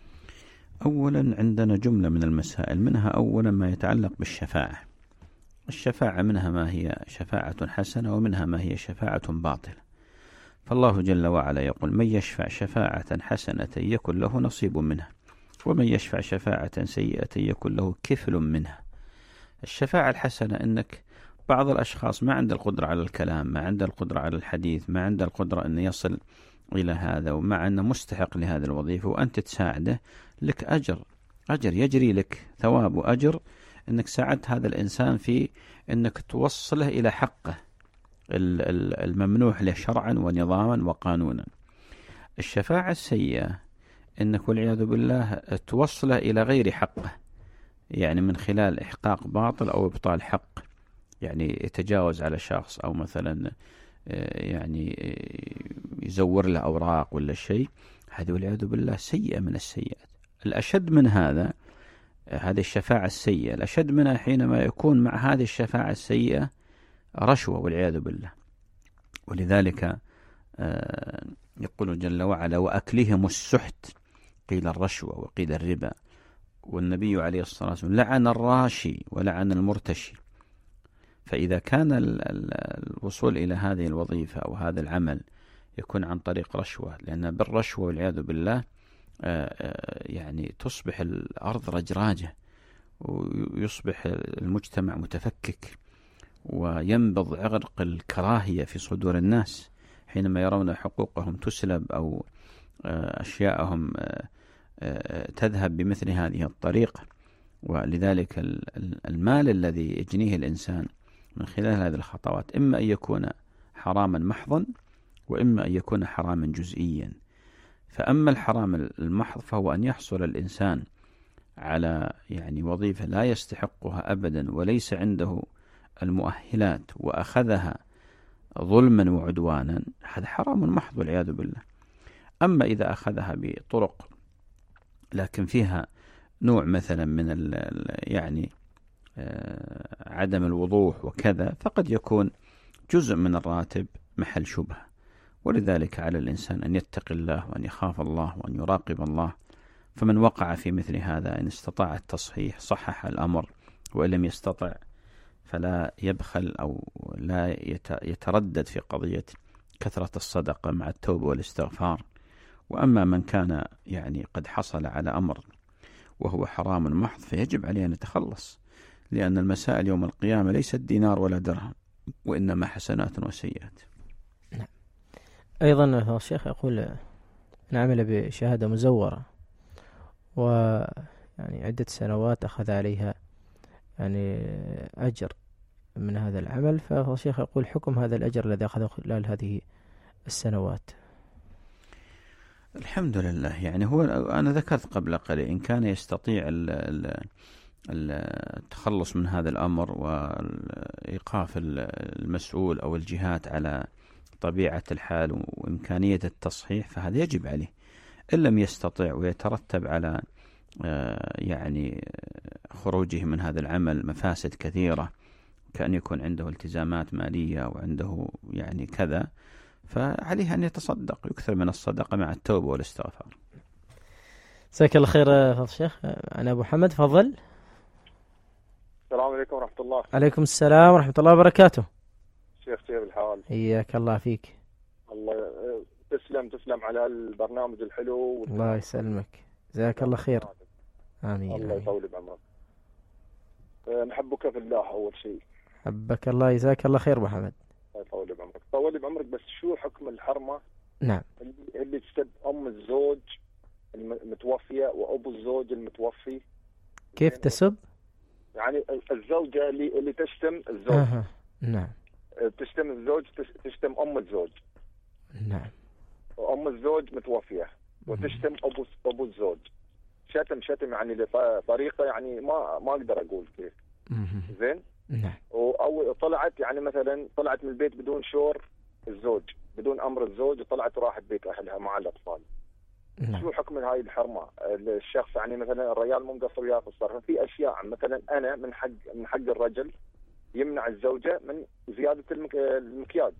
أولا عندنا جملة من المسائل، منها أولا ما يتعلق بالشفاعة. الشفاعة منها ما هي شفاعة حسنة ومنها ما هي شفاعة باطلة. فالله جل وعلا يقول: من يشفع شفاعة حسنة يكن له نصيب منها، ومن يشفع شفاعة سيئة يكن له كفل منها. الشفاعة الحسنة أنك بعض الأشخاص ما عنده القدرة على الكلام، ما عنده القدرة على الحديث، ما عنده القدرة أن يصل إلى هذا، ومع أنه مستحق لهذه الوظيفة، وأنت تساعده، لك أجر يجري لك ثواب وأجر أنك ساعدت هذا الإنسان في أنك توصله إلى حقه الممنوح له شرعا ونظاما وقانونا. الشفاعة السيئة أنك والعياذ بالله توصله إلى غير حقه، يعني من خلال إحقاق باطل أو إبطال حق، يعني يتجاوز على شخص، أو مثلا يعني يزور له أوراق ولا شيء. هذه والعياذ بالله سيئة من السيئات. الأشد من هذا، هذه الشفاعة السيئة، الأشد منها حينما يكون مع هذه الشفاعة السيئة رشوة والعياذ بالله. ولذلك يقول جل وعلا: وأكلهم السحت، قيل الرشوة وقيل الربا. والنبي عليه الصلاة والسلام لعن الراشي ولعن المرتشي. فإذا كان الوصول إلى هذه الوظيفة أو هذا العمل يكون عن طريق رشوة، لأن بالرشوة والعياذ بالله يعني تصبح الأرض رجراجة، ويصبح المجتمع متفكك، وينبض عرق الكراهية في صدور الناس حينما يرون حقوقهم تسلب أو أشياءهم تذهب بمثل هذه الطريقة. ولذلك المال الذي يجنيه الإنسان من خلال هذه الخطوات إما أن يكون حراما محضا، وإما أن يكون حراما جزئيا. فأما الحرام المحض فهو أن يحصل الإنسان على يعني وظيفة لا يستحقها أبدا وليس عنده المؤهلات وأخذها ظلما وعدوانا، هذا حرام محض والعياذ بالله. أما إذا أخذها بطرق لكن فيها نوع مثلا من يعني عدم الوضوح وكذا، فقد يكون جزء من الراتب محل شبهة. ولذلك على الإنسان أن يتقي الله وأن يخاف الله وأن يراقب الله. فمن وقع في مثل هذا إن استطاع التصحيح صحح الأمر، وإن لم يستطع فلا يبخل أو لا يتردد في قضية كثرة الصدقة مع التوبة والاستغفار. وأما من كان يعني قد حصل على أمر وهو حرام محض فيجب عليه أن يتخلص، لأن المسائل يوم القيامة ليست دينار ولا درهم، وإنما حسنات وسيئات. أيضا الشيخ يقول: نعمل بشهادة مزورة، ويعني عدة سنوات أخذ عليها يعني أجر من هذا العمل، فالشيخ يقول: حكم هذا الأجر الذي أخذه خلال هذه السنوات. الحمد لله. يعني هو أنا ذكرت قبل قليل إن كان يستطيع التخلص من هذا الأمر وإيقاف المسؤول أو الجهات على طبيعة الحال وإمكانية التصحيح فهذا يجب عليه. إن لم يستطع ويترتب على يعني خروجه من هذا العمل مفاسد كثيرة، كأن يكون عنده التزامات مالية وعنده يعني كذا، فعليه أن يتصدق، يكثر من الصدقة مع التوبة والاستغفار. جزاك الله خير فضل الشيخ. أنا أبو محمد، تفضل. السلام عليكم ورحمة الله. عليكم السلام ورحمة الله وبركاته. شيخ كيف الحال؟ إياك الله فيك. الله تسلم على البرنامج الحلو. الله يسلمك. جزاك الله خير. آمين. الله يطول بعمرك. نحبك في الله أول شيء. حبك الله، جزاك الله خير محمد. الله يطول بعمرك. طول بعمرك. بس شو حكم الحرمة نعم اللي تسب أم الزوج المتوفية وأبو الزوج المتوفي؟ كيف تسب؟ يعني الزوجة اللي تشتم الزوج. نعم. تشتم الزوج، تشتم أم الزوج. نعم. وأم الزوج متوفية وتشتم أبو الزوج. شتم يعني بطريقة يعني ما أقدر أقول كيف. زين. نعم. أو طلعت يعني مثلا طلعت من البيت بدون شور الزوج، بدون أمر الزوج، وطلعت وراحت بيت أهلها مع الأطفال. نعم. شو حكم هاي الحرمة؟ الشخص يعني مثلا الرجال مو مقصر وياه في الصرف. في أشياء مثلا أنا من حق الرجل يمنع الزوجة من زيادة المكياج.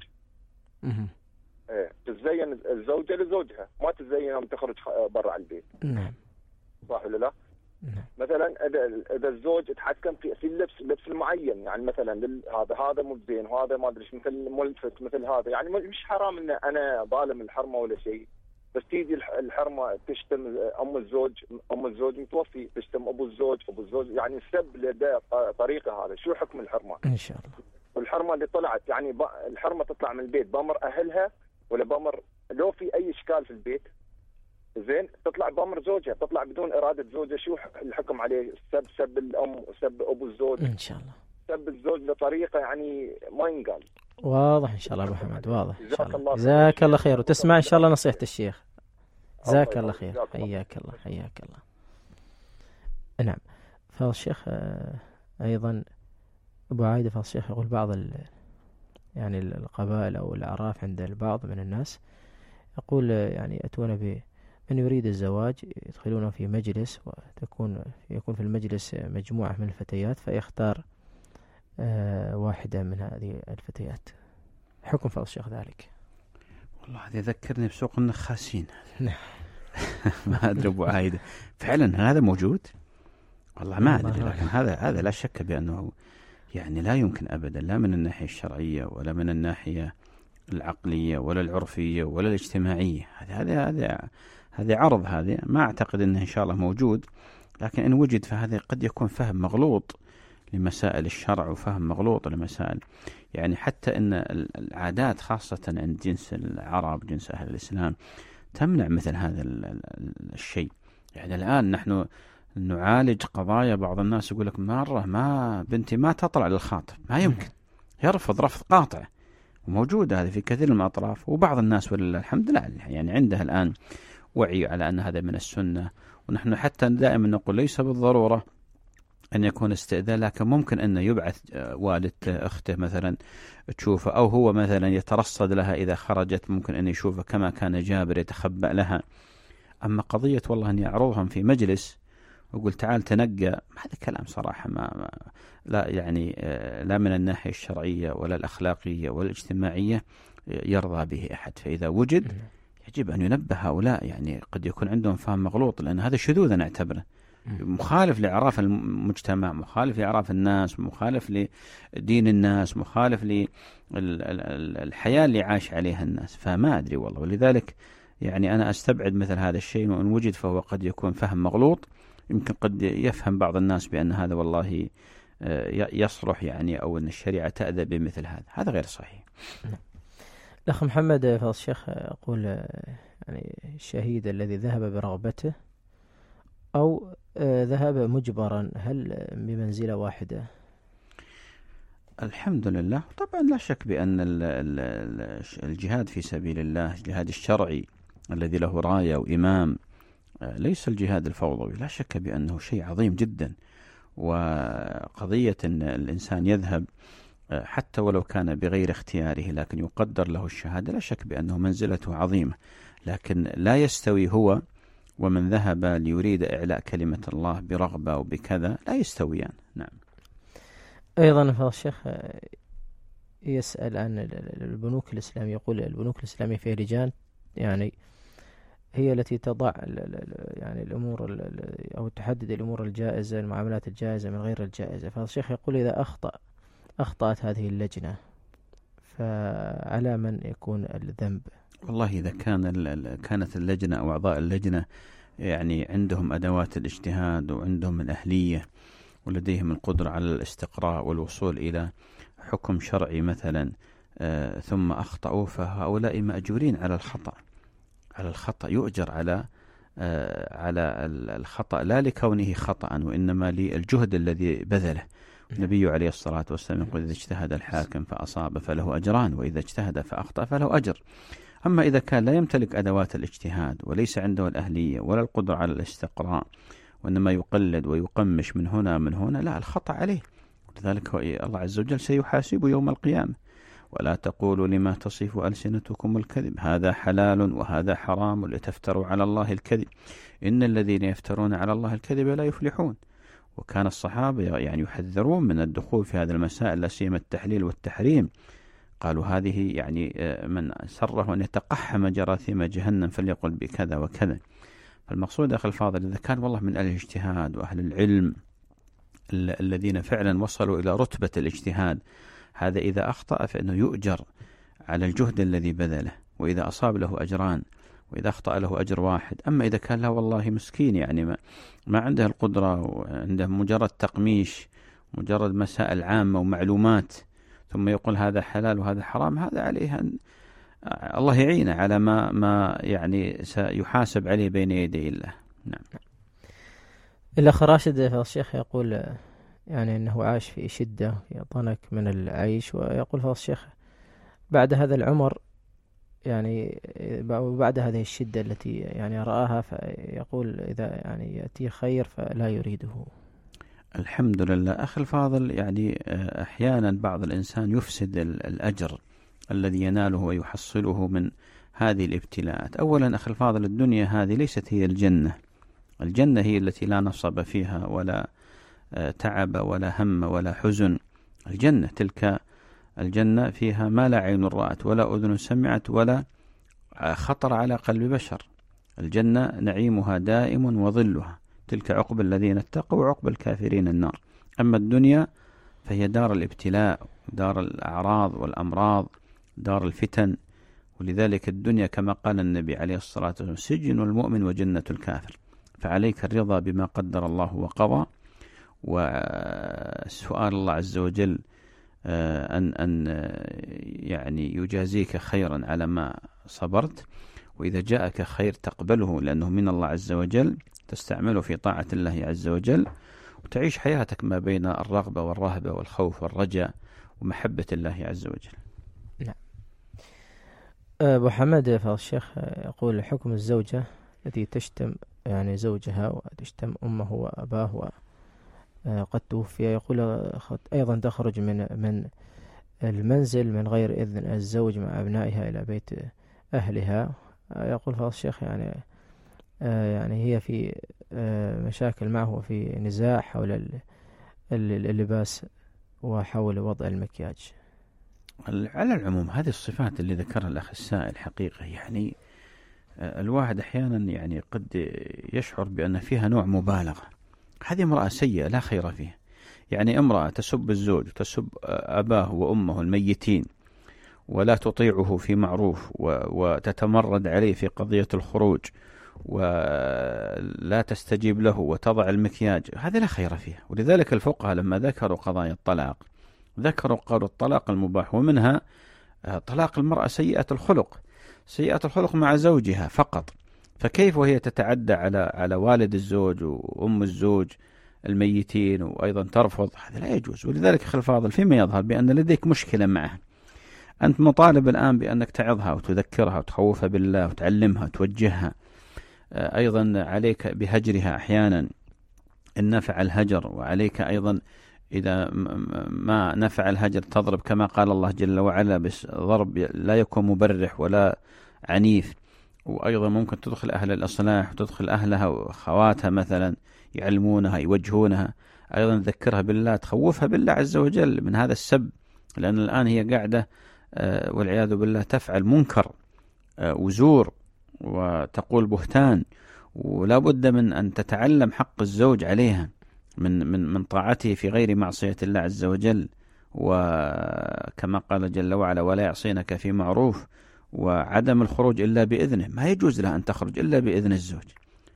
تزين الزوجة لزوجها، ما تزين يوم تخرج برا البيت. نعم. صح ولا لا؟ نعم. مثلا اذا الزوج يتحكم في اللبس المعين، يعني مثلا هذا مو زين وهذا ما ادري مثل ملفت مثل هذا، يعني مش حرام ان انا ظالم الحرمه ولا شيء، بس تيجي الحرمه تشتم ام الزوج متوفي، تشتم ابو الزوج يعني السب لدى طريقه. هذا شو حكم الحرمه؟ ان شاء الله. والحرمه اللي طلعت يعني الحرمه تطلع من البيت بامر اهلها ولا بامر لو في اي اشكال في البيت، زين تطلع بامر زوجها، تطلع بدون اراده زوجها، شو الحكم عليه؟ سب الام وسب ابو الزوج ان شاء الله. سب الزوج بطريقه يعني ما ينقال. واضح ان شاء الله ابو محمد، واضح ان شاء الله. جزاك جزاك الله خير، وتسمع ان شاء الله نصيحة الشيخ. جزاك الله خير. حياك الله حياك الله. نعم. فالشيخ ايضا ابو عايدة، فالشيخ يقول بعض يعني القبائل او الاعراف عند البعض من الناس يقول يعني يأتون من يريد الزواج يدخلونه في مجلس، يكون في المجلس مجموعة من الفتيات، فيختار واحدة من هذه الفتيات. حكم فضل الشيخ ذلك؟ والله هذا يذكرني بسوق النخاسين. ما أدري أبو عايدة فعلا هذا موجود؟ والله ما أدري، لكن هذا لا شك بأنه يعني لا يمكن أبدا، لا من الناحية الشرعية ولا من الناحية العقلية ولا العرفية ولا الاجتماعية. هذا عرض، هذا ما أعتقد أنه إن شاء الله موجود، لكن إن وجد فهذا قد يكون فهم مغلوط لمسائل الشرع وفهم مغلوط لمسائل يعني حتى أن العادات خاصة عند جنس العرب جنس أهل الإسلام تمنع مثل هذا الشيء. يعني الآن نحن نعالج قضايا بعض الناس يقول لك مرة بنتي ما تطلع للخاطب، ما يمكن، يرفض رفض قاطع، وموجودة هذه في كثير من الأطراف. وبعض الناس ولله الحمد لله يعني عندها الآن وعي على أن هذا من السنة. ونحن حتى دائما نقول ليس بالضرورة أن يكون استئذان، لكن ممكن أن يبعث والد أخته مثلا تشوفه، أو هو مثلا يترصد لها إذا خرجت، ممكن أن يشوفه كما كان جابر يتخبأ لها. أما قضية والله أن يعرضهم في مجلس ويقول تعال تنقى، هذا كلام صراحة لا يعني لا من الناحية الشرعية ولا الأخلاقية ولا الاجتماعية يرضى به أحد. فإذا وجد يجب أن ينبه هؤلاء، يعني قد يكون عندهم فهم مغلوط، لأن هذا شذوذ أنا أعتبره مخالف لإعراف المجتمع، مخالف لإعراف الناس، مخالف لدين الناس، مخالف للحياة اللي عاش عليها الناس. فما أدري والله، ولذلك يعني أنا أستبعد مثل هذا الشيء، وإن وجد فهو قد يكون فهم مغلوط. يمكن قد يفهم بعض الناس بأن هذا والله يصلح يعني، أو أن الشريعة تأذى بمثل هذا غير صحيح. الأخ محمد فضل الشيخ يقول يعني الشهيد الذي ذهب برغبته أو ذهب مجبرا هل بمنزلة واحدة؟ الحمد لله. طبعا لا شك بأن الجهاد في سبيل الله، الجهاد الشرعي الذي له راية وإمام، ليس الجهاد الفوضوي، لا شك بأنه شيء عظيم جدا. وقضية أن الإنسان يذهب حتى ولو كان بغير اختياره لكن يقدر له الشهادة، لا شك بأنه منزلته عظيمة، لكن لا يستوي هو ومن ذهب ليريد إعلاء كلمة الله برغبة وبكذا، لا يستويان. نعم. أيضا فضل الشيخ يسأل عن البنوك الإسلامية، يقول البنوك الإسلامية فيها لجان يعني هي التي تضع يعني الأمور أو تحدد الأمور الجائزة، المعاملات الجائزة من غير الجائزة. فهذا الشيخ يقول إذا أخطأت هذه اللجنة فعلى من يكون الذنب؟ والله إذا كانت اللجنة أو أعضاء اللجنة يعني عندهم أدوات الاجتهاد وعندهم الأهلية ولديهم القدرة على الاستقراء والوصول إلى حكم شرعي مثلا، ثم أخطأوا، فهؤلاء مأجورين على الخطأ، يؤجر على الخطأ لا لكونه خطأ وإنما للجهد الذي بذله. النبي عليه الصلاة والسلام يقول: إذا اجتهد الحاكم فأصاب فله أجران، وإذا اجتهد فأخطأ فله أجر. أما إذا كان لا يمتلك أدوات الاجتهاد وليس عنده الأهلية ولا القدرة على الاستقراء، وإنما يقلد ويقمش من هنا لا، الخطأ عليه. لذلك الله عز وجل سيحاسب يوم القيامة: ولا تقولوا لما تصف ألسنتكم الكذب هذا حلال وهذا حرام لتفتروا على الله الكذب إن الذين يفترون على الله الكذب لا يفلحون. وكان الصحابة يعني يحذرون من الدخول في هذه المسائل، لا سيما التحليل والتحريم. قالوا هذه يعني من سره أن يتقحم جراثيم جهنم فليقل بكذا وكذا. فالمقصود أخي الفاضل، إذا كان والله من أهل الاجتهاد وأهل العلم الذين فعلا وصلوا إلى رتبة الاجتهاد، هذا إذا أخطأ فإنه يؤجر على الجهد الذي بذله، وإذا أصاب له أجران، وإذا أخطأ له أجر واحد. أما إذا كان له والله مسكين يعني ما عنده القدرة وعنده مجرد تقميش، مجرد مسائل عامة ومعلومات، ثم يقول هذا حلال وهذا حرام، هذا عليه أن الله يعينه على ما يعني سيحاسب عليه بين يدي الله. نعم. الأخ راشد الشيخ يقول يعني أنه عاش في شدة، في ضنك من العيش، ويقول فضل الشيخ بعد هذا العمر يعني بعد هذه الشدة التي يعني رآها، فيقول إذا يعني يأتي خير فلا يريده. الحمد لله أخي الفاضل، يعني أحيانا بعض الإنسان يفسد الأجر الذي يناله ويحصله من هذه الابتلاءات. أولا أخي الفاضل، الدنيا هذه ليست هي الجنة. الجنة هي التي لا نصب فيها ولا تعب ولا هم ولا حزن. الجنة تلك الجنة فيها ما لا عين رأت ولا أذن سمعت ولا خطر على قلب بشر. الجنة نعيمها دائم وظلها، تلك عقب الذين اتقوا وعقب الكافرين النار. أما الدنيا فهي دار الابتلاء، دار الأعراض والأمراض، دار الفتن. ولذلك الدنيا كما قال النبي عليه الصلاة والسلام: سجن المؤمن وجنة الكافر. فعليك الرضا بما قدر الله وقضى، وسؤال الله عز وجل أن يعني يجازيك خيرا على ما صبرت، وإذا جاءك خير تقبله لأنه من الله عز وجل، تستعمله في طاعة الله عز وجل، وتعيش حياتك ما بين الرغبة والرهبة والخوف والرجاء ومحبة الله عز وجل. نعم. أبو حمد فضل الشيخ يقول: حكم الزوجة التي تشتم يعني زوجها وتشتم أمه وأباه وقد توفي، يقول أيضا تخرج من المنزل من غير إذن الزوج مع أبنائها إلى بيت أهلها. يقول فضل الشيخ يعني هي في مشاكل معه وفي نزاع حول اللباس وحول وضع المكياج. على العموم هذه الصفات اللي ذكرها الأخ السائل حقيقة يعني الواحد أحيانا يعني قد يشعر بأن فيها نوع مبالغة. هذه امرأة سيئة لا خير فيها. يعني امرأة تسب الزوج وتسب أباه وأمه الميتين ولا تطيعه في معروف وتتمرد عليه في قضية الخروج ولا تستجيب له وتضع المكياج، هذا لا خير فيها. ولذلك الفقهاء لما ذكروا قضايا الطلاق قالوا الطلاق المباح، ومنها طلاق المرأة سيئة الخلق مع زوجها فقط. فكيف وهي تتعدى على والد الزوج وأم الزوج الميتين وأيضا ترفض؟ هذا لا يجوز. ولذلك أخي الفاضل، فيما يظهر بأن لديك مشكلة معها، أنت مطالب الآن بأنك تعظها وتذكرها وتخوفها بالله وتعلمها وتوجهها. أيضا عليك بهجرها أحيانا إن نفع الهجر، وعليك أيضا إذا ما نفع الهجر تضرب كما قال الله جل وعلا، بس ضرب لا يكون مبرح ولا عنيف. وأيضا ممكن تدخل أهل الإصلاح وتدخل أهلها وخواتها مثلا يعلمونها يوجهونها. أيضا تذكرها بالله، تخوفها بالله عز وجل من هذا السب، لأن الآن هي قاعدة والعياذ بالله تفعل منكر وزور وتقول بهتان، ولا بد من أن تتعلم حق الزوج عليها من طاعته في غير معصية الله عز وجل، وكما قال جل وعلا: ولا يعصينك في معروف، وعدم الخروج إلا بإذنه. ما يجوز لها أن تخرج إلا بإذن الزوج،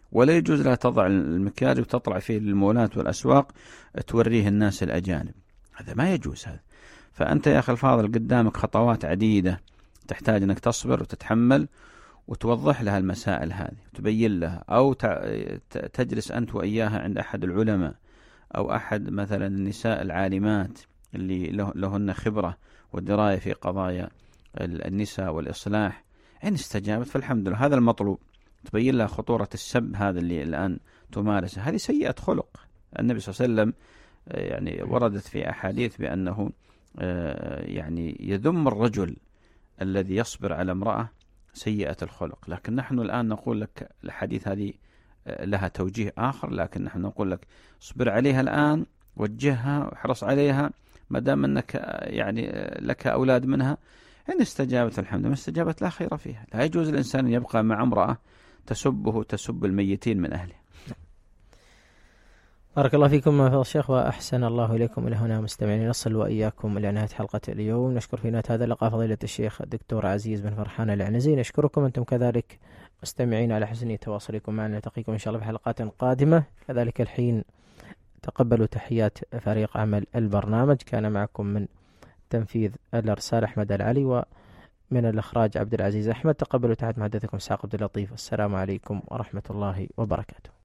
ولا يجوز لها تضع المكياج وتطلع فيه للمولات والأسواق توريه الناس الأجانب، هذا ما يجوز هذا. فأنت يا أخي الفاضل قدامك خطوات عديدة تحتاج أنك تصبر وتتحمل وتوضح لها المسائل هذه وتبين لها، أو تجلس أنت وإياها عند أحد العلماء أو أحد مثلا النساء العالمات اللي لهن خبرة ودراية في قضايا النساء والإصلاح. إن استجابت فالحمد لله، هذا المطلوب. تبين لها خطورة السب هذا اللي الآن تمارسه، هذه سيئة خلق. النبي صلى الله عليه وسلم يعني وردت في أحاديث بأنه يعني يذم الرجل الذي يصبر على امرأة سيئة الخلق. لكن نحن الآن نقول لك الحديث هذه لها توجيه آخر، لكن نحن نقول لك اصبر عليها الآن، وجهها واحرص عليها ما دام أنك يعني لك أولاد منها. إن استجابت الحمد لله، ما استجابت لا خير فيها. لا يجوز الإنسان أن يبقى مع امرأة تسبه تسب الميتين من أهله. بارك الله فيكم فضيلة الشيخ وأحسن الله إليكم. إلى هنا مستمعين نصل وإياكم إلى نهاية حلقة اليوم. نشكر في نهاية هذا اللقاء فضيلة الشيخ الدكتور عزيز بن فرحان العنزي. نشكركم أنتم كذلك مستمعين على حسن تواصلكم معنا. نلتقيكم إن شاء الله في حلقات قادمة. كذلك الحين تقبلوا تحيات فريق عمل البرنامج. كان معكم من تنفيذ الإرسال أحمد العلي، ومن الإخراج عبد العزيز أحمد. تقبلوا تحيات محدثكم ساق عبد اللطيف. السلام عليكم ورحمة الله وبركاته.